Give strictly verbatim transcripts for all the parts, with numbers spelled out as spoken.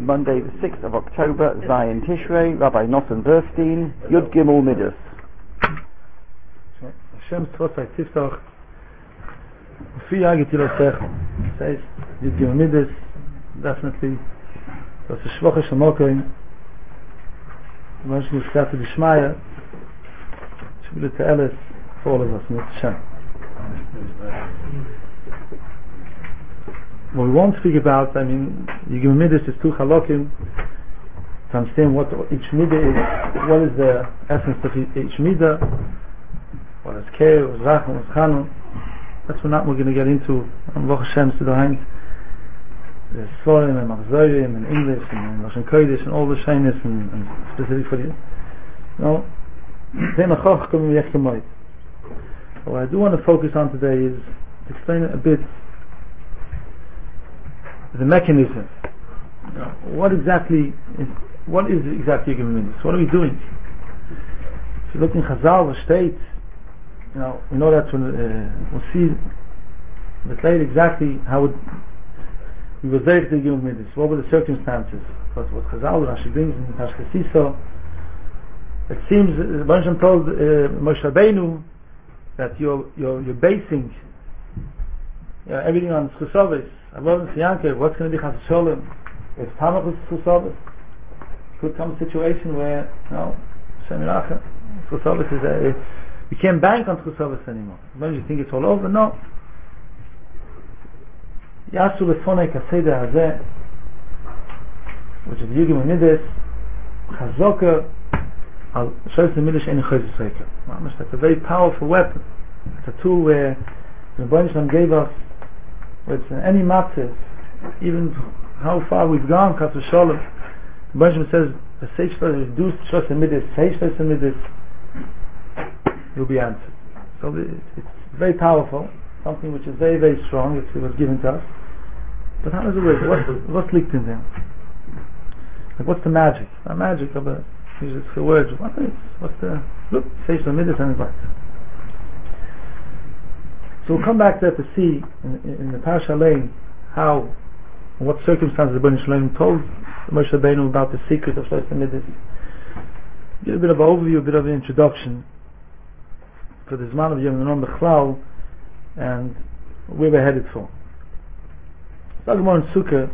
Monday the sixth of October, Zion Tishrei, Rabbi Nosson Burstein, Yud Gimel Midas. Hashem Tzvosai Tiftoch Ufiyah Gitilosech says Yud Gimel Midas, definitely that's a Shvocha Shamokoim Moshe Muskata B'Shmaya Shvile Te'eles for all of us, Mitzvah Hashem. What we won't speak about, I mean, Yigim Midas is two halakim to understand what each midah is, what is the essence of each midah, what is Keir, what is Rachman, what is Chanun. That's what not we're going to get into on Baruch Hashem Siddahain. There's Svorim and Machzorim and English and Lashon Kodesh and all the shyness and, and specific for you. No, what I do want to focus on today is to explain a bit the mechanism. You know, what exactly is, what is exactly Yigim Midas? What are we doing? If you look in Chazal, the state, you know, we know that when, uh, we'll see the later exactly how it, we were there to Yigim Midas. What were the circumstances? But what Chazal Rashi brings in Tashkasiso, it seems uh, Bansham told uh, Moshe Rabbeinu that you're, you're, you're basing uh, everything on Chusavis. What's going to be Chas Sholem? If Tamach is Chusavis, could come a situation where, you know, Shemirach, Chusavis is a, you can't bank on Chusavis anymore. When you think it's all over, no. Yasu Lefonei Kaseda Hazeh, which is Yigim Midas, Chazoka, Al Shoyz Midas Ein Choyz Yisrael. That's a very powerful weapon. It's a tool where the Rebbeinu Shalom gave us. It's in any matter, even how far we've gone, Chas v'Sholem, the Rebbeinu says, the Seish V'Sholem, reduce Shos Midas, Seish V'Sholem, you'll be answered. So it's very powerful, something which is very, very strong, which was given to us. But how does it work? What's, what's leaked in there? Like, what's the magic? The magic of a, it's the words, what is, what's the, look, Seish V'Sholem, and what? So we'll come back there to see in, in the Parasha Lane how, in what circumstances the Rebbeinu Shalom told Moshe Rabbeinu about the secret of Shlosh Midas. Give a bit of an overview, a bit of an introduction for the Zman of Yom Noam Bechlal and where we're headed for. So more in Sukkah,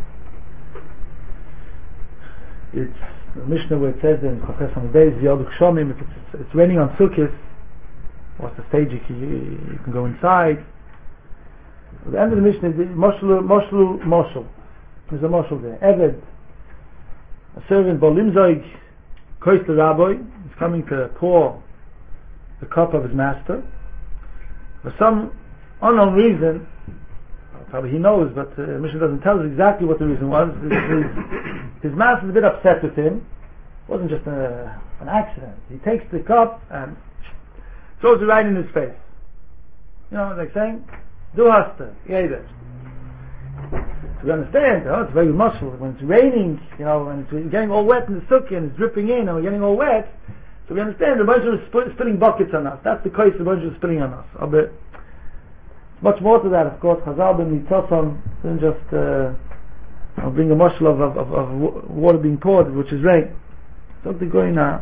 it's the Mishnah where it says in Chafes HaMidei, Yoduk Shomim, if it's, it's raining on Sukkot, what's the stage you can, you can go inside. At the end of the Mishnah, Moshlu, Moshlu, Moshel. There's a Moshel there. Eved, a servant, Bolimzoig, Kois the Rabbi, is coming to pour the cup of his master. For some unknown reason, probably he knows, but the uh, Mishnah doesn't tell us exactly what the reason was. His, his master's a bit upset with him. It wasn't just a, an accident. He takes the cup and throws it right in his face. You know, like saying, Du hasta, jeder. So we understand, oh, it's very muscle. When it's raining, you know, when it's getting all wet in the sukkah and it's dripping in and we're getting all wet, so we understand the bunch of sp- spilling buckets on us. That's the case the bunch of spilling on us. Oh, but much more to that, of course. Chazal ben Mitzosam didn't just uh, I'll bring a muscle of, of, of, of water being poured, which is rain. So they're going now.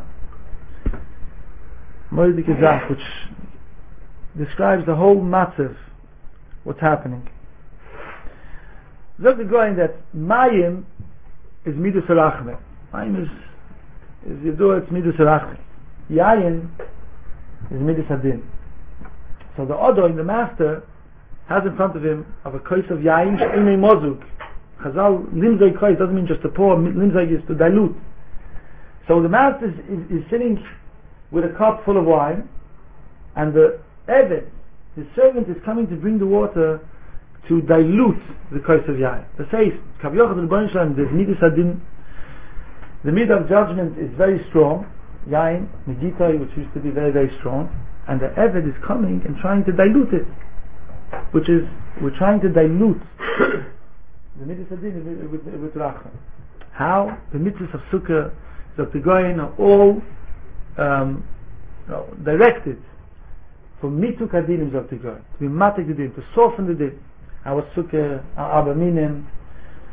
Moed Gezach, which describes the whole matzav, what's happening. Zog the going that Mayim is Midas Rachme. Mayim is is Yidua, it's Midas Rachme. Yayin is Midas Adin. So the Odo, the master, has in front of him of a kois of Yayin She'imei Mozuk. Chazal, Limzai kois doesn't mean just to pour, Limzai is to dilute. So the master is, is, is sitting with a cup full of wine, and the Eved, his servant, is coming to bring the water to dilute the kois of yain. The says, Kav Yochad Rebbeinu Shalom, there's Midas Adin. The mid of judgment is very strong, yain, Meditoi, which used to be very, very strong, and the Eved is coming and trying to dilute it, which is, we're trying to dilute the Midas Adin with, with, with Rachman. How? The mitzvahs of Sukkah, so the Goyin are all Um, you know, directed for mituk adinim zok to go to be matik the din, to soften the din. Our sukkah, our abaminim,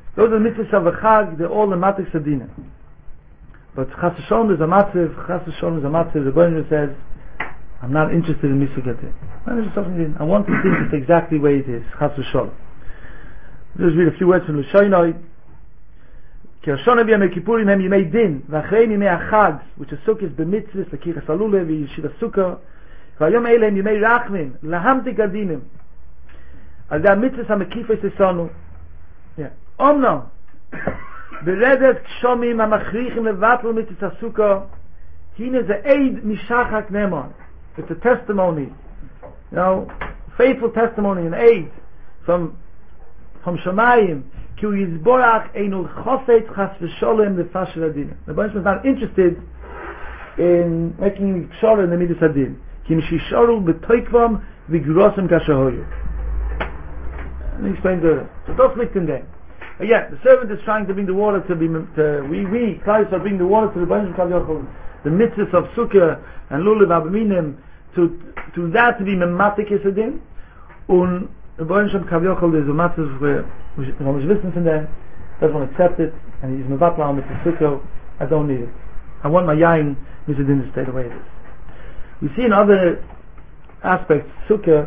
Those are the mitzvahs of a chag, they're all the matik sadina. But chas v'sholom is a matziv, chas v'sholom is a matziv, the Rebbeinu says, I'm not interested in Misugadin. I want to think it's exactly the way it is, chas v'sholom. Let's read a few words from Lushaynoi. Ki Hashanah v'yamei kippurim hem yimei din, v'achrei yimei achag, which is sukkis b'mitzvahs, l'kichas alule, v'yeshiva sukkah, v'ayom eile hem yimei rachmin, lahamtik adinim. Al da mitzvahs ha-mekifes esonu. Yeah. Omnam, beredet kshomim ha-machrichim levatl mitzvahs ha-sukkah, hine ze eid mishachak nemon. It's a testimony, you know, faithful testimony, an aid from from Shamayim. Ki hu yizborach einu chofet chas v'sholem lefash adin. The Rebbeinu is not interested in making pshara in the midas adin. Ki mishisharu b'toikvam v'grosem kashahoyu. Let me explain the so don't lick in there. Again, the servant is trying to bring the water to be to, we we Christ are bringing the water to the Rebbeinu Kavyochel, the mitzvahs of sukkah and lulav abaminim, to to that to be mematik yesedin, and the Rebbeinu Shem Kavyochel is a mitzvah where we don't listen from there, doesn't want to accept it, and he's mevatla with the sukkah. I don't need it. I want my yain yesedin to stay the way it is. We see in other aspects sukkah,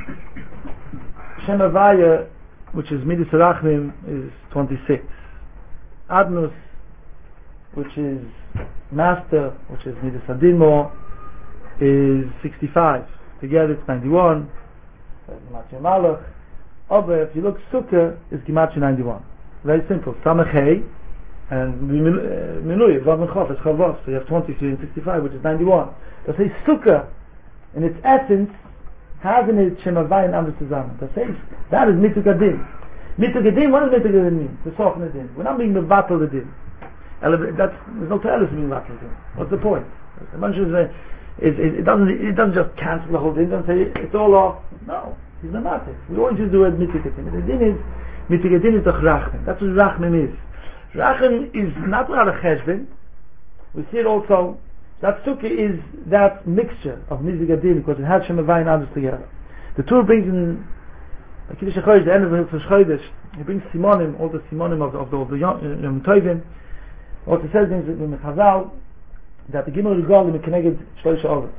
Shem Havaya, which is Midas Rachmim, is twenty-six. Adnus, which is Master, which is Midas Adinmo, is sixty-five. Together it's ninety-one. Gematria Malach. But if you look, Sukkah is Gematria ninety-one. Very simple. Samachei and Minui, Vav Mechof, is Chavos. So you have twenty-three and sixty-five, which is ninety-one. But say Sukkah, in its essence, has in it Shem Havai and Amr Tzaman. That says, that is Mitzvah Gadin. Mitzvah Gadin, what does Mitzvah Gadin mean? To soften it in. We're not being Mevatel the Din. That's, there's no Terelis being Mevatel the Din. What's the point? The Manchu is, is, is, it doesn't it doesn't just cancel the whole thing. It doesn't say, it's all off. No. He's Mevatel. We always use the word Mitzvah Gadin. The Din is, Mitzvah Gadin is the Rachmim. That's what Rachmim is. Rachmim is not without a Cheshbin. We see it also. That sukkah is that mixture of Mitzvah Gadin, because it has Shem Havai and others together. The Tur brings in Kiddush HaChodesh, the end of the Chodesh, he brings Simonim, all the Simonim of the, of the, of the Yom Tovim. Also says in the Chazal that the Gimel Regalim is connected Shloisha Ovet.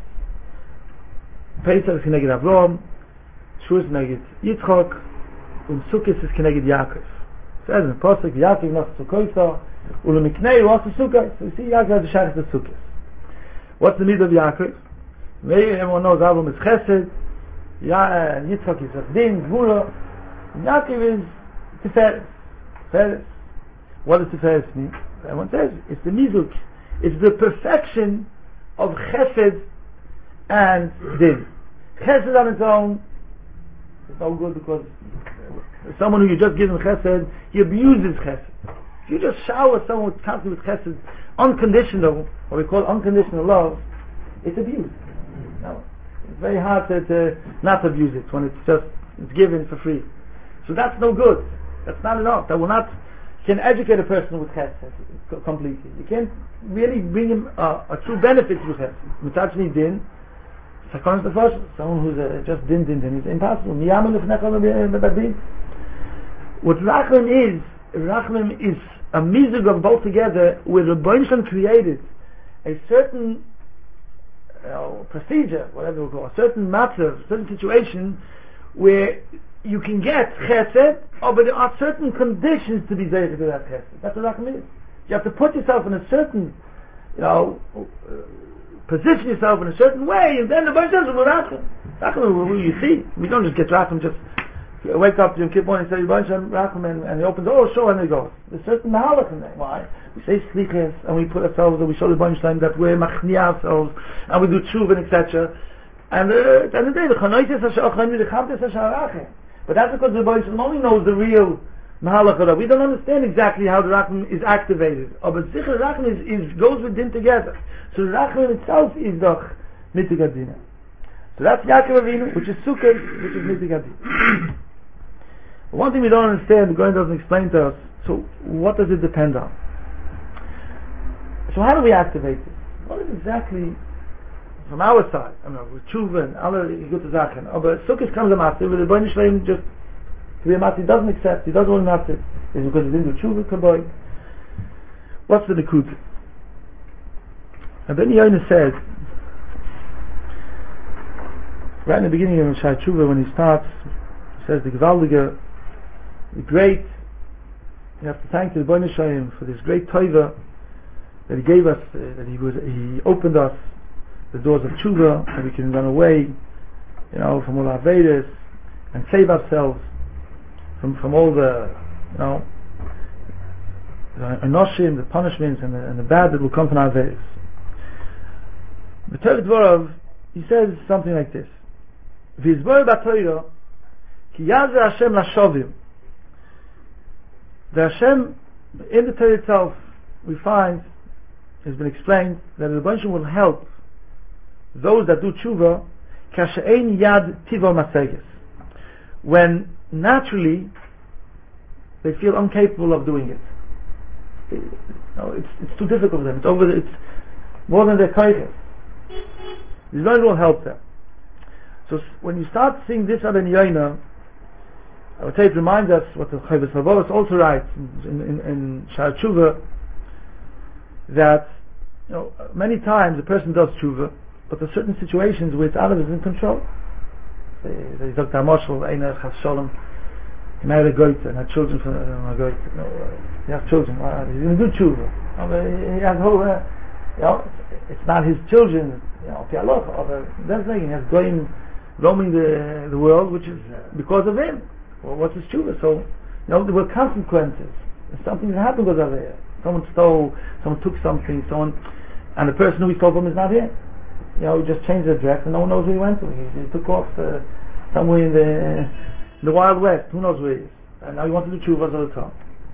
Pesach is connected Avrom, Shur is connected Yitzchok, and Sukkot is connected Yaakov. It says in the Pasuk, Yaakov not Sukkoisa, Ulemiknei was the Sukkot. So you see Yaakov has the Shach of the Sukkot. What's the mitzvah of Yaakov? Maybe everyone knows Avram is Chesed, Ya- Yitzchak is Din, Gvura. Yaakov is Tiferes. Tiferes. What does Tiferes mean? Everyone says it's the mizuk. It's the perfection of Chesed and Din. Chesed on its own is no good, because someone who you just give him Chesed, he abuses Chesed. If you just shower someone with constantly with Chesed, unconditional, what we call unconditional love, it's abuse. No, it's very hard to, to not abuse it when it's just it's given for free. So that's no good. That's not enough. That will not can educate a person with chesed completely. You can't really bring him uh, a true benefit with chesed. Mitzachni din, sakonis the first, someone who's uh, just din din din is impossible. What Rachmim is, Rachmim is a mizug of both together, where the Rebbeinu Shem created a certain uh, procedure, whatever we call it, a certain matter, a certain situation where you can get chesed, oh, but there are certain conditions to be zeicher to that chesed. That's what Rachmim is. You have to put yourself in a certain, you know, uh, position yourself in a certain way, and then the Rebbeinu Shem will Rachmim. Rachmim, who you see, we don't just get Rachmim just wake up to Yom Kippur and say Rachmim, and, and he opens the door, sure, and they go. There's certain mahalach in there. Why? We say sliches, and we put ourselves, and we show the Rebbeinu Shem that we're machni ourselves, and we do tshuva, and et cetera. And uh, at the end of the day, the chanoites hasha'achim, the chavtes hasha'arachim. But that's because the Rebbeinu Shem only knows the real mahalach of that. We don't understand exactly how the Rachmim is activated. Oh, but sicher Rachmim is, is goes with din together. So the Rachmim itself is doch mitigat dina. So that's Yaakov Avinu, which is Sukkot, which is mitigat dina. One thing we don't understand, the Goyen doesn't explain to us, so what does it depend on? So how do we activate this? What is exactly, from our side, I don't know, with tshuva and other good zaken, but Sukkot comes a matzah, but the Rebbeinu Shem just, to be a matzah, he doesn't accept, he doesn't want a matzah. Is it because he didn't do tshuva kaboi? What's the nikud? And Ben Yoina said, right in the beginning of Shai Tshuva, when he starts, he says the Gewaldige, the great, you have to thank the Rebbeinu Shalom for this great taiva that he gave us, uh, that he was, he opened us the doors of Tshuva, and we can run away, you know, from all our Vedas, and save ourselves from from all the, you know, the anoshim, the punishments, and the, and the bad that will come from our Vedas. The Torah Dvorov, he says something like this: V'izbor b'Torah ki yazer Hashem lashovim. The Hashem in the Torah itself, we find, has been explained that the Rebbeinu will help those that do tshuva kashe'ein yad tiva maseges, when naturally they feel incapable of doing it. it you know, it's, it's too difficult for them. It's over. It's more than their kaiches. The Rebbeinu will help them. So s- when you start seeing this Ben Yoina, I would say it reminds us what the Chovos HaLevavos also writes in, in, in Sha'ar Tshuva, that, you know, many times a person does tshuva, but there are certain situations where it's out of his in control. They talk about Moshel, Einer Chas Shalom, he married a goit and had children from a goit. You know, he has children. Uh, he's going to do tshuva. He has whole, uh, you know, it's not his children. You know, that's the thing. He has going roaming the the world, which is because of him. Well, what's his tshuva? So, you know, there were consequences. If something happened because of it. Someone stole, someone took something, someone, and the person who he stole from is not here. You know, he just changed the address and no one knows where he went to. He, he took off uh, somewhere in the in the Wild West. Who knows where he is? And now he wants to do tshuva all the time.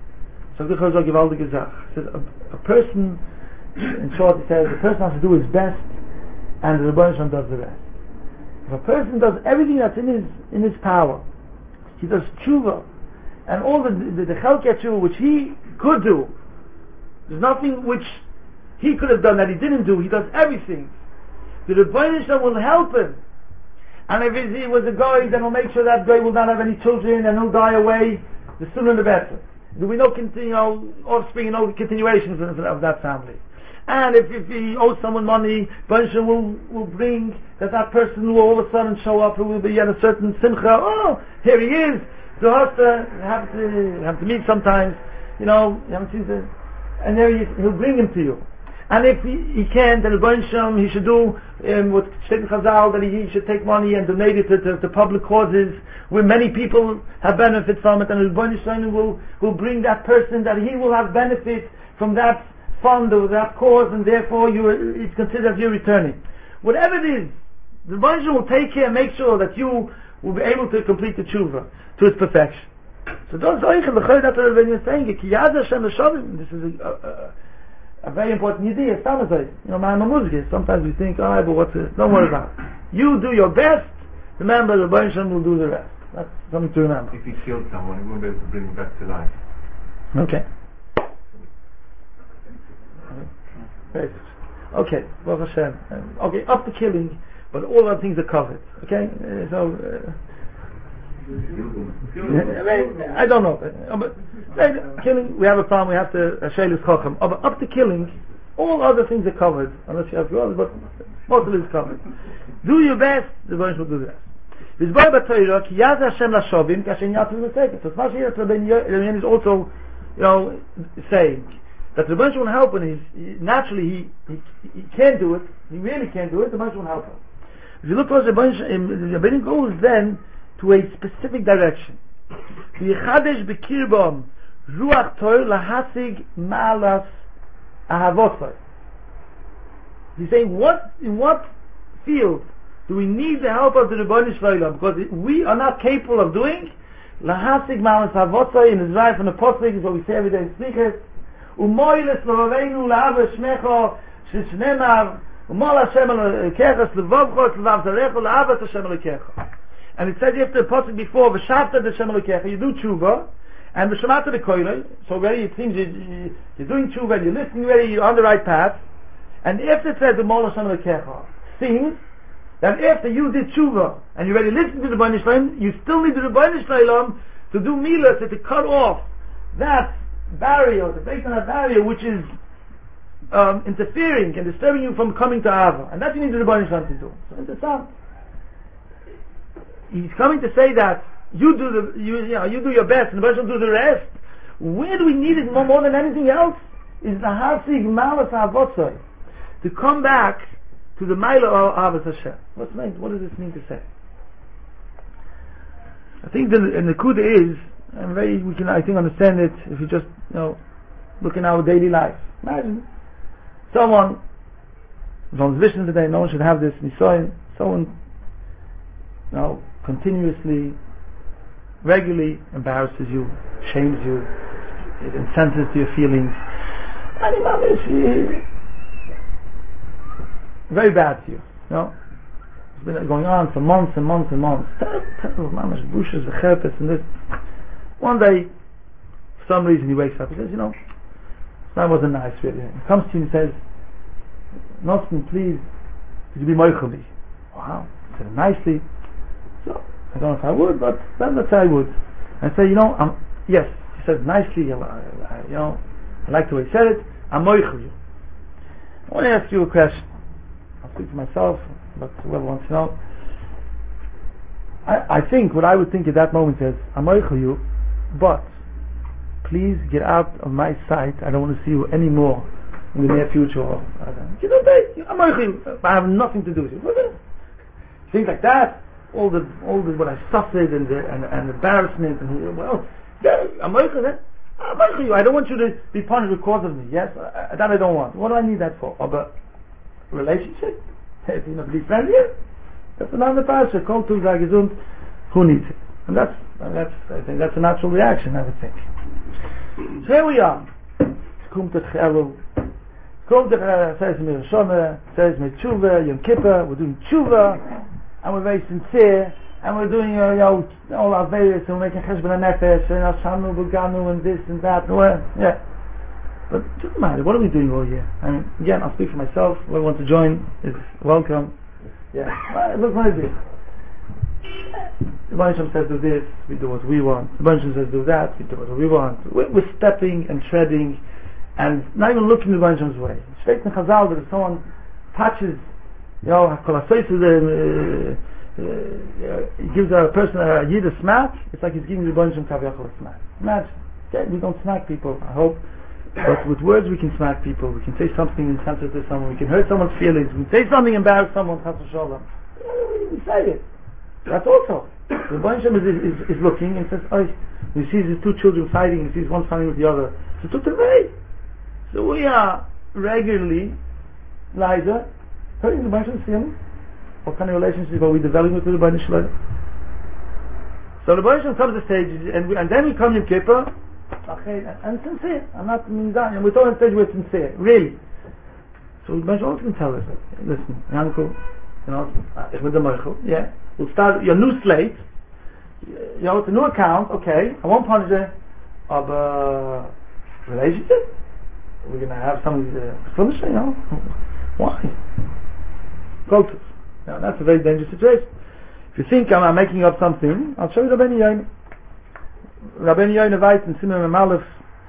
So the Chazal Gewaldige Zach says a, a person, in short, he says, a person has to do his best, and the Rebbeinu Shalom does the rest. If a person does everything that's in his in his power, he does tshuva, and all the the, the chelkei tshuva which he could do. There's nothing which he could have done that he didn't do. He does everything. The Rebbeinu Shalom will help him. And if he was a guy, then he'll make sure that guy will not have any children and he'll die away. The sooner the better. There will be no continu- offspring and no continuations of, of that family. And if, if he owes someone money, Rebbeinu Shalom will, will bring that that person will all of a sudden show up, who will be at a certain simcha. Oh, here he is. So you have to have to, have to meet sometimes. You know, you haven't seen the... And there he is, he'll bring him to you. And if he, he can't, then Rebbeinu Shalom, he should do um, what Shtei Chazal, that he, he should take money and donate it to, to, to public causes where many people have benefit from it, and Rebbeinu Shalom will, will bring that person that he will have benefit from that fund or that cause, and therefore you are, it's considered as you returning. Whatever it is, the Rebbeinu Shalom will take care and make sure that you will be able to complete the tshuva to its perfection. So those oichel the chayr that the Rebbeinu is saying, ki yad Hashem l'shavim. This is a, a, a very important idea. You know, man, sometimes we think, all right, but what's it? Don't worry about it. You do your best. Remember, the Rebbeinu Shalom will do the rest. That's something to remember. If he killed someone, he won't be able to bring him back to life. Okay. Very good. Okay. Baruch Hashem. Okay, up to killing, but all other things are covered. Okay, uh, so. Uh, I don't know. Uh, but uh, killing, we have a problem. We have to Sheilas Chacham. Uh, up to killing, all other things are covered. Unless you have your others, but most of it is covered. Do your best. The Rebbeinu will do the rest. So Mashiach Rabbeinu is also, you know, saying that the Rebbeinu will help, and he's he, naturally he, he he can't do it. He really can't do it. The Rebbeinu will help him. If you look towards the Rebbeinu, goes then to a specific direction. V'yichadesh b'kirbam ruach tor lahasig ma'alas ahavosai. He's saying, what in what field do we need the help of the Rebbeinu Shalom? Because we are not capable of doing lahasig ma'alas ahavosai in Israel from the Pasuk is what we say every day in Slichos. Umoiles l'vaveinu la'av shmecha shishnemar umol Hashem l'kecha l'vavchos l'vav zarecha la'av Hashem l'kecha. And it says you have to put it before v'shavta d'Hashem Elokecha. You do tshuva and v'shamata d'koilei. So already it seems you, you're doing tshuva, you're listening already, you're on the right path. And if it says umol Hashem Elokecha, seems that after you did tshuva and you already listened to the Rebbeinu Shalom, you still need the Rebbeinu Shalom to do milas, to cut off that barrier, the break on that barrier which is um, interfering and disturbing you from coming to Ahava. And that's what you need the Rebbeinu Shalom to do. So interesting. He's coming to say that you do the you, you know you do your best and the Rebbeinu Shalom do the rest. Where do we need it more, more than anything else? Is the Hasig Malas Havotzai, to come back to the Maila of Ahavas Hashem. What's meant? What does this mean to say? I think the the Nekuda is, and very we can I think understand it if you just you know look in our daily life. Imagine someone someone's listening today. No one should have this nisayon. Someone you know continuously, regularly embarrasses you, shames you, it insensitive to your feelings. And Imam is very bad to you. You know? It's been going on for months and months and months. Terrible, terrible, mamash, bushes, v'cherpes, and this. One day, for some reason, he wakes up. He says, you know, that wasn't nice, really. He comes to you and says, Nosson, please, could you be moichel me? Wow. He said it nicely. So, I don't know if I would, but let's say I would. I say, you know, I'm, yes, he said nicely, I, I, you know, I like the way he said it, I'm moichel you. I want to ask you a question. I'll speak to myself, but whoever wants to know. I, I think, what I would think at that moment is, I'm moichel you, but please get out of my sight. I don't want to see you anymore in the near future. You know, I'm moichel you. I have nothing to do with you. Things like that. All the, all the what I suffered and the and, and embarrassment and well, I'm moichel you. I'm moichel you. I don't want you to be punished because of me. Yes, I, that I don't want. What do I need that for? Oh, but relationship? You know, to be friendly? That's another parasha. Kol tu gesund. Who needs it? And that's and that's I think that's a natural reaction. I would think. So here we are. Komt het Elul. Komt het says me Shona, says me Tshuva, Yom Kippur. We're doing Tshuva. And we're very sincere, and we're doing uh, you know, all our various, and we're making cheshbon nefesh, and Ashanu, Buganu, and this and that, and well, yeah. But it doesn't matter, what are we doing all year? I mean, again, I'll speak for myself, whoever wants to join is welcome. Yeah, well, look what I do. The Bansham says do this, we do what we want. The Bansham says do that, we do what we want. We're, we're stepping and treading, and not even looking the Bansham's way. Straight in Chazal, that if someone touches, you know, uh, uh, he gives a person a yid a smack, it's like he's giving the Bansham Kaviyachol a smack. Imagine, okay, we don't smack people, I hope, but with words we can smack people, we can say something insensitive to someone, we can hurt someone's feelings, we can say something embarrass someone, Chas v'sholom. We say it. That's also. The Bansham is, is, is looking and says, oh, he sees his two children fighting, he sees one fighting with the other. So took the way. So we are regularly, Liza, hurting the Bansham feeling. What kind of relationship are we developing with the Rebbeinu Shalom? So the Bansham comes to stage, and, we, and then we come in Kippur, okay, and, and sincere. I'm not mean that, and we're talking on stage we're sincere, really. So the Bansham also can tell us, listen, Yanko, you know, ich bin der Moichel, yeah. We'll start your new slate. You know, it's a new account. Okay, I won't punish it. Of uh, relationship. We're gonna have some uh, finish. You know, why? Cultus. Now that's a very dangerous situation. If you think I'm, I'm making up something, I'll show you Rabbeinu Yoina. Rabbeinu Yoina writes in Siman Aleph.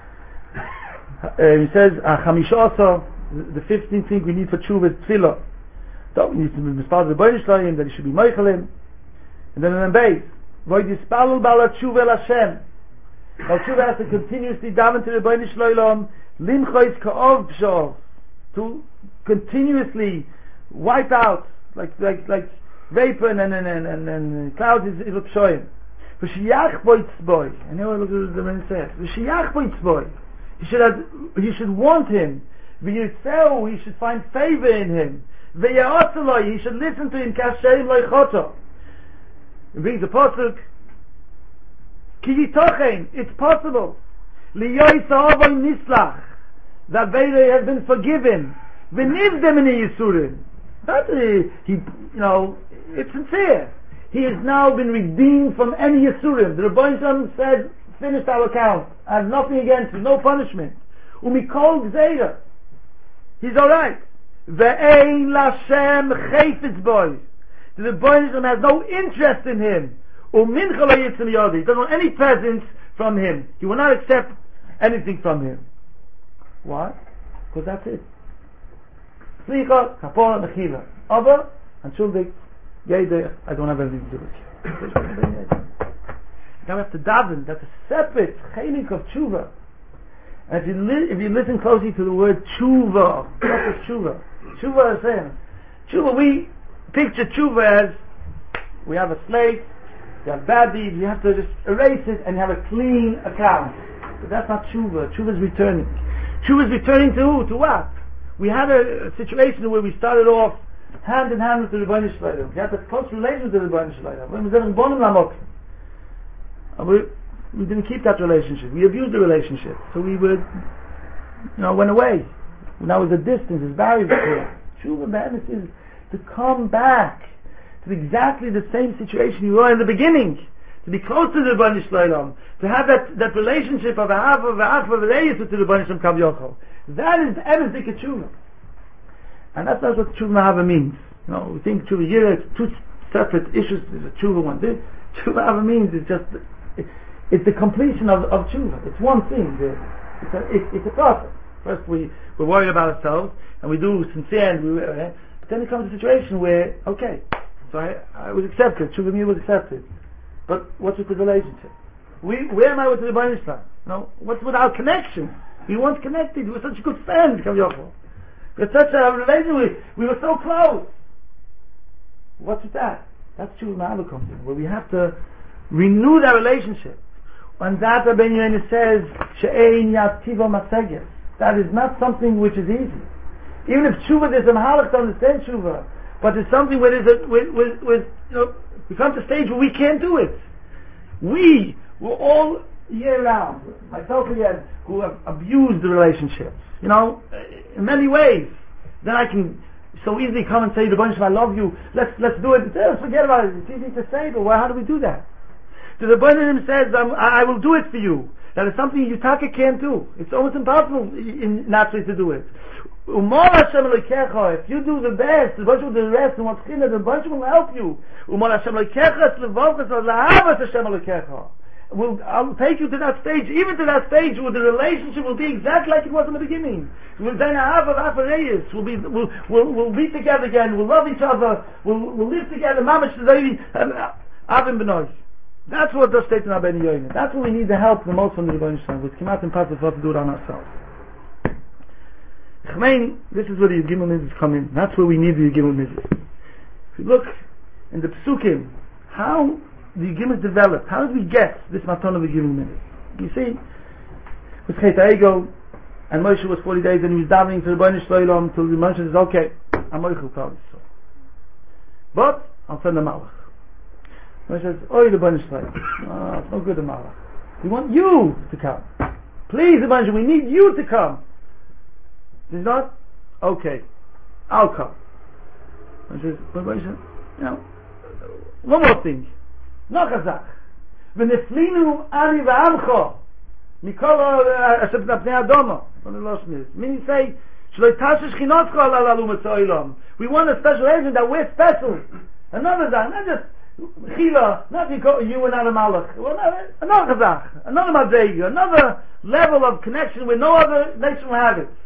He says, "Chamisha also the fifteenth thing we need for tshuva is tefillah." So he needs to be part of the Rebbeinu Shalom, that he should be moichelim. And then in the base, Void Yispalul Bala Tshuva El Hashem. Now Tshuva has to continuously daven to the Rebbeinu Shalom, Limchois Ka'ov Pshov, to continuously wipe out, like like like vapor and and and and, and clouds is is Pshoim. V'shiyach Boi Tzboi. And now look at the Rebbeinu says. V'shiyach Boi Tzboi. He should have, he should want him. V'yitzeu, he should find favor in him. V'ya'otzaloi, he should listen to him. Kashem Loichoto. It brings the pasuk. Ki yitochen, it's possible. Liyoy sa'avoy nislach, that Veda has been forgiven. V'nivdem in yisurim. That uh, he, you know, it's sincere. He has now been redeemed from any yisurim. The Rebbeinu Shalom said, finished our account. I have nothing against you, no punishment. Umikol gzeira. He's all right. Ve'ein Lashem chayfetz boy. The Rebbeinu Shalom has no interest in him. Umincha lo yitzim yodi. He doesn't want any presents from him. He will not accept anything from him. Why? Because that's it. Slicha, kapora, mechila. Aber, entschuldig, jeder, I don't have anything to do with you. Now we have to daven. That's a separate chelik of tshuva. And if you, li- if you listen closely to the word tshuva, what is tshuva? Tshuva is saying, tshuva, we picture tshuva as, we have a slate, you have bad deeds, you have to just erase it and you have a clean account. But that's not tshuva. Tshuva is returning. Tshuva is returning to who? To what? We had a, a situation where we started off hand in hand with the Rebbeinu Shleim. We had a close relation with the Rebbeinu Shleim. We were bonim lamokim. And we, we didn't keep that relationship. We abused the relationship. So we would, you know, went away. Now with the distance, there's barriers there. Tshuva madness is to come back to exactly the same situation you were in the beginning. To be close to the Rebbeinu Shleim. To have that, that relationship of a half of a half of a reyes with the Rebbeinu Shleim Kav Yochel. That is the emes dik tshuva. And that's not what tshuva mahava means. You know, we think tshuva here, it's two separate issues. There's a tshuva one. This tshuva mahava means it's just, it, it's the completion of, of tshuva. It's one thing. It's a, it, it's a process. First we, we're worried about ourselves, and we do sincere, and we, uh, but then it comes to a situation where, okay, so I, I was accepted, tshuva me was accepted. But what's with the relationship? We, where am I with the Rebbeinu Shleim? No, what's with our connection? We once connected, we were such good friends, Kav Yochel. We had such a relation, we, we were so close. What's with that? That's tshuva mahava comes in, where we have to renew that relationship. And that Rabbi Yoina says, she'ein yativo maseges. That is not something which is easy. Even if tshuva, there's a mahalach to understand tshuva, but it's something where there's a, with, with, with, you know, we come to a stage where we can't do it. We were all year round, myself again, who have abused the relationships, you know, in many ways. Then I can so easily come and say to the bunch of I love you, let's let's do it. Let's forget about it. It's easy to say, but well, how do we do that? So the bunch of him says, um, I, I will do it for you. That is something Yutaka can't do. It's almost impossible in, naturally to do it. Umar Hashem Elokecha, if you do the best, the bunch will do the rest, and what's clear, the bunch will help you. Umar Hashem Elokecha, Slevavkas, Lahavas Hashem Elokecha. Will I'll take you to that stage, even to that stage where the relationship will be exactly like it was in the beginning. We'll then have of Afareyes, we'll be we'll, we'll we'll be together again, we'll love each other, we'll we'll live together, Mamash Tzayi, Avim Benoy. That's what does state in Rabbeinu Yoina. That's what we need the help the most from the Rebbeinu Shleim. It's come out impossible for us to do it on ourselves. I mean, this is where the Yigimel Mitzvahs come in. That's where we need the Yigimel Mitzvahs. If you look in the Psukim, how the Yigimel developed, how did we get this Matan of Yigimel Mitzvahs? You see, with Chet HaEgo, and Moshe was forty days and he was davening to the Rebbeinu Shleim until the Moshe says, okay, I'm Moichel probably so. But, I'll send a Malach. Moshe says, oh, the Rebbeinu Shleim. Oh, it's no good, the Malach. We want you to come. Please, the Rebbeinu, we need you to come. If not, okay, I'll come. Moshe says, but Moshe, you know, one more thing. Noch a Sach. V'neflinu ani v'amcho mikol asher b'nei Adoma. Meaning say, Shloi tashish chinotcho ala lalumat ha'olam. We want a special agent that we're special. Another Zach, not just Chila, not because you were not a Malach. Another Zach, another Madrega, another level of connection where no other nation will have it.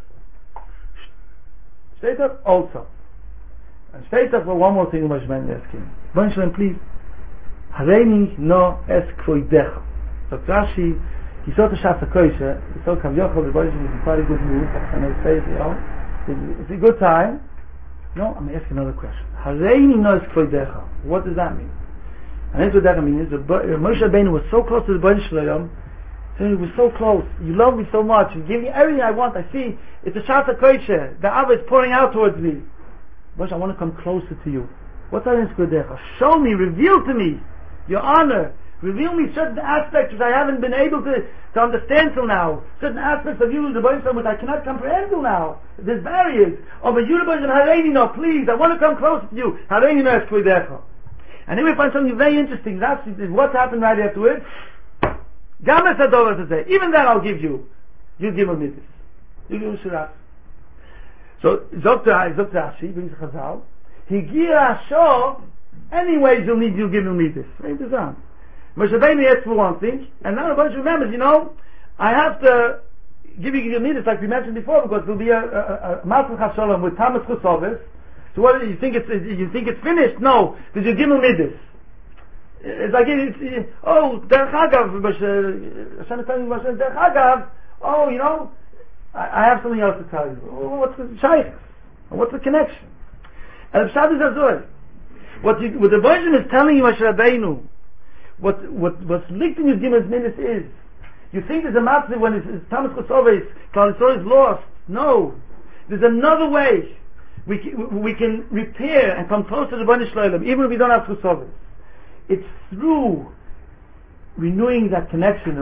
Shteitach also. And Shteitach for one more thing Moshe Rabbeinu asking. Rebbeinu Shleim, please. Hareini no es kvoidecha. So Rashi, he saw the Shas HaKosher, he saw Kav Yochel, the Rebbeinu Shleim is in a very good mood, and I say, you know, it's, it's a good time. No, I'm asking another question. Hareini no es kvoidecha. What does that mean? And that's what that means. Moshe Rabbeinu was so close to the Rebbeinu Shleim, saying, he was so close, you love me so much, you give me everything I want, I see, it's a Shas HaKosher, the Abba is pouring out towards me. Moshe, I want to come closer to you. What's that in Skodecha? Show me, reveal to me your honor. Reveal me certain aspects which I haven't been able to, to understand till now. Certain aspects of you, the Rebbeinu which I cannot comprehend till now. There's barriers. Oh, but you, the Rebbeinu, Hareini no, please, I want to come closer to you. Hareini no es kvoidecha. And then we find something very interesting. That's what's happened right afterwards. Games Adover to say, even that I'll give you. You give me this. You give me Shirach. So, Zokta Rashi brings a Chazal. Higira Asho, anyways you'll need, you'll give me this. Very bizarre. Moshe Rabbeinu asked for one thing, and now the bunch remembers, you know, I have to give you Gimel Midas like we mentioned before, because there'll be a, a, a Matzah Chasholem with Tamas Chusovis. So what, you think it's, you think it's finished? No. There's your Gimel Midas. It's like, it's, it's, oh, Derech Hagav, Hashem is telling you, Derech Hagav, oh, you know, I, I have something else to tell you. Oh, what's the Shaykh? What's the connection? And the Pshat is Azor. What, you, what the version is telling you, Moshe Rabbeinu, what, what, what's linked in your Gimel Midas is, you think there's a matzah when it's, it's Tamas Chusovis, Klal Yisrael is lost. No. There's another way. We can, we can repair and come closer to the Bnei Shloim, even if we don't have Chusovis. It's through renewing that connection.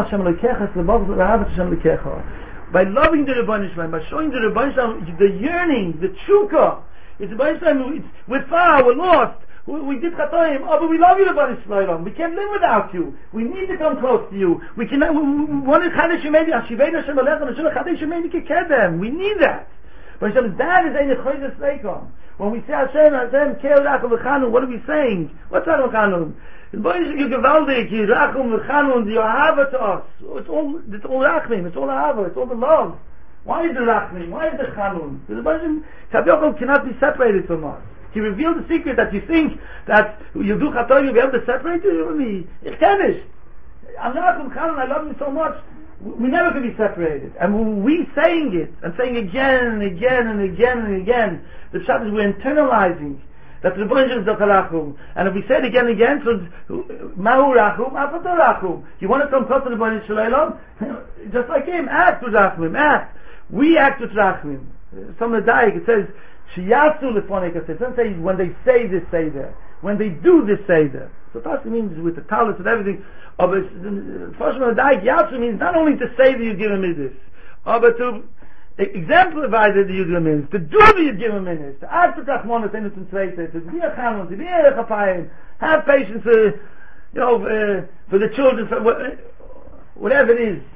By loving the Rebbeinu Shalom, by showing the Rebbeinu Shalom the yearning, the tshuka. It's the Rebbeinu Shalom, we're far, we're lost. We, we did chatoim, oh, but we love you, Rebbeinu Shalom. We can't live without you. We need to come close to you. We cannot, we, we, we want to chadesh yemei, ashivei Hashem alechem, Hashem chadesh yemei kekedem. We need that. But Hashem, that is a nechoides leikom. When we say Hashem, Hashem, Keil Rachum V'Chanun, what are we saying? What's Rachum V'Chanun? The boy is gewaldig, you Rachum V'Chanun, you Ahava to us. It's all, it's all Rachmim, it's all Ahava, it's all the love. Why is the Rachmim? Why is the Chanun? The boy Kav cannot be separated from us. He revealed the secret that you think that you do Chatoim, you'll be able to separate you from me. Ich kenish. I'm Rachum V'Chanun, I love you so much. We never can be separated. And when we saying it, and saying again and again and again and again, the pshat is we're internalizing that the Rebbeinu is Rachum. And if we say it again and again, so Mahu Rachum, Afato Rachum. You want to come close to the Rebbeinu Shalom? Just like him, act with Rachum, act. We act with Rachum. Some of the Daik, it says, Shiyasu Lefonik, it doesn't say when they say this, say that. When they do this, say that. So Tashma means with the talents and everything. But Tashma Daik, Yatsu means not only to say that you give him this, but to exemplify that you give him to do that you give him this, to act with Rachmanas and to be a Chanun, to be a Chapayim, have patience, uh, you know, uh, for the children, for whatever it is.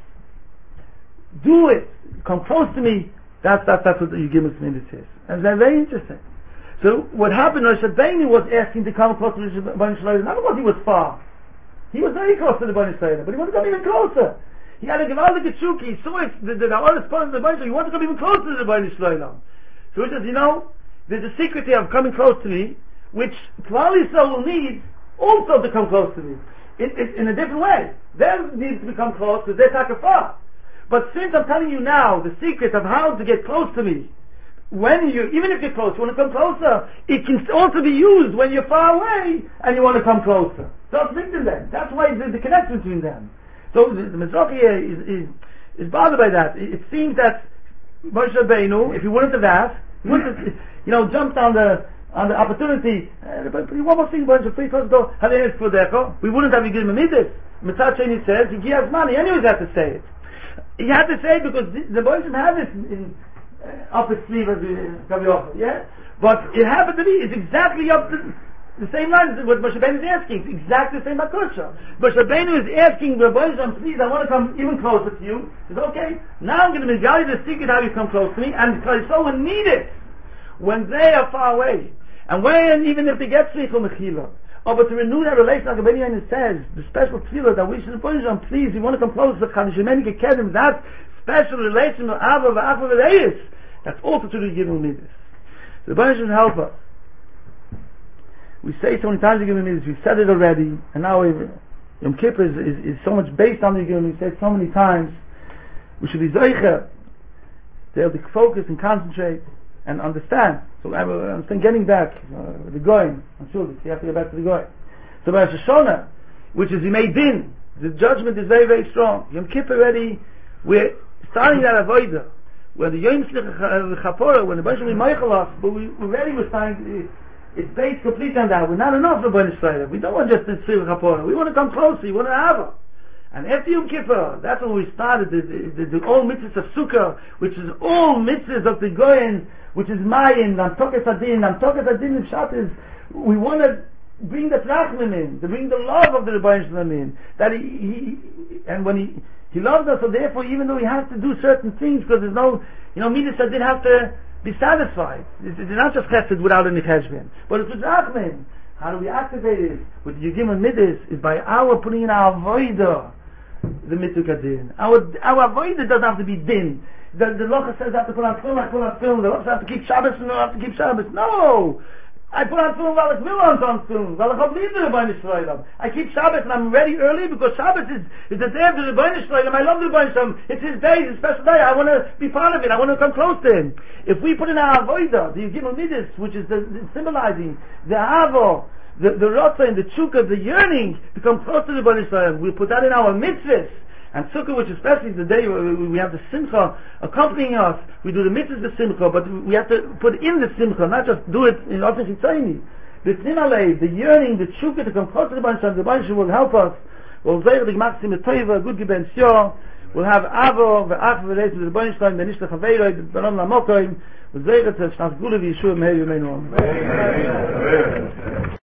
Do it. Come close to me. That's, that's, that's what you give us in this is. And it's very interesting. So what happened, Rosh Hashanah was asking to come close to the Bnei Shloim, not because he was far. He was very close to the Bnei Shloim, but he wanted to come even closer. He had a gewaldige tshuka. He saw it, the, the, the honest part of the Bnei Shloim. He wanted to come even closer to the Bnei Shloim. So he says, you know, there's a secret here of coming close to me, which Klal Yisrael will need also to come close to me. In, in, in a different way. They need to become close because they're takafar. But since I'm telling you now the secret of how to get close to me, when you, even if you're close, you want to come closer, it can also be used when you're far away and you want to come closer. So it's linked to them. That's why there's the connection between them. So the, the Mizrahi is, is, is bothered by that. It, it seems that Moshe Rabbeinu, if he wouldn't have asked, he wouldn't have, you know, jumped on the, on the opportunity, uh, but one more thing, bunch of three first though, we wouldn't have given him this. Mitzad Sheni says, he gives money, he anyways had to say it. He had to say it because the, the boys didn't have it in, in uh, up his sleeve as Kaviyachal, yeah? But it happened to be, it's exactly up to the same line as what Moshe Rabbeinu is asking. It's exactly the same Makusha. Moshe Rabbeinu is asking the boys, please, I want to come even closer to you. He says, okay, now I'm going to tell you the secret how you come close to me, and so will need it when they are far away. And when, even if they get Seichel Mechila, oh, but to renew that relation, like Rabbeinu Yoina says, the special tefillah that we should put on, please, you want to come close to Chadesh Yemeni Kekedem, that special relation of Ava v'Afa v'Reis, that's also to do Gimel Midas. So the Rebbeinu should help us. We say so many times the Gimel Midas, we said it already, and now we, Yom Kippur is, is, is so much based on the Gimel Midas, we said so many times, we should be Zeicher, to have to focus and concentrate, and understand. So I'm, I'm still getting back, uh, the Goyim, I'm sure you have to get back to the Goyim. So by Rosh Hashanah, which is Yimei Din, the judgment is very, very strong. Yom Kippur already, we're starting that Avodah, when the Yom Chapora, when the Baruch Hu Meichel us, but we already were starting, it's based completely on that. We're not enough for Bnei Yisrael. We don't want just the Tzil Chapora. We want to come closer, we want to have her. And after Yom Kippur, that's when we started the, the, the, the all mitzvahs of Sukkah, which is all mitzvahs of the Goyen, which is Mayin, Nam Toket Adin, Nam Toket Adin in Pshat is, we want to bring the Rachmim in, to bring the love of the Rebbeinu Shalom in, that he, he, and when he, he loves us, so therefore even though he has to do certain things, because there's no, you know, Midas Adin have to be satisfied. It's, it's not just Chesed without any Cheshbon, but it's with Rachmim. How do we activate it? With Yigim and Midas is by our putting in our Avodah. the mitzvah din. Our our avodah doesn't have to be din. The the locha says I have to put on film, I put on film. The locha says I have to keep Shabbos, and I have to keep Shabbos. No. I put on film while it's will on film. While I believe the Rebbeinu Shloim. I keep Shabbos and I'm ready early because Shabbos is, is the day of the Rebbeinu Shloim. I love the Rebbeinu Shloim. It's his day, it's a special day. I want to be part of it. I want to come close to him. If we put in our avodah, the Gimel Midas, which is the, the symbolizing the avo, the the rotza and the chukah, the yearning to come close to the Rebbeinu Shloim, we put that in our mitzvahs. And Sukkah, which especially is the day we have the Simcha accompanying us, we do the mitzvahs the Simcha, but we have to put in the Simcha, not just do it in Office Yitzayni. The Tzimalei, the yearning, the Chukah to come close to the Baruch Shem, the Baruch Shem will help us. We'll say the Gmachsim Toiva, good Geben Shio. We'll have Avo, Ve'ach, Ve'reis, the Baruch Shem, Benishta Chaveiroi, the Baron Lamokoim. We'll say that Shnas Gula V'Yeshua Meir Yemeinu.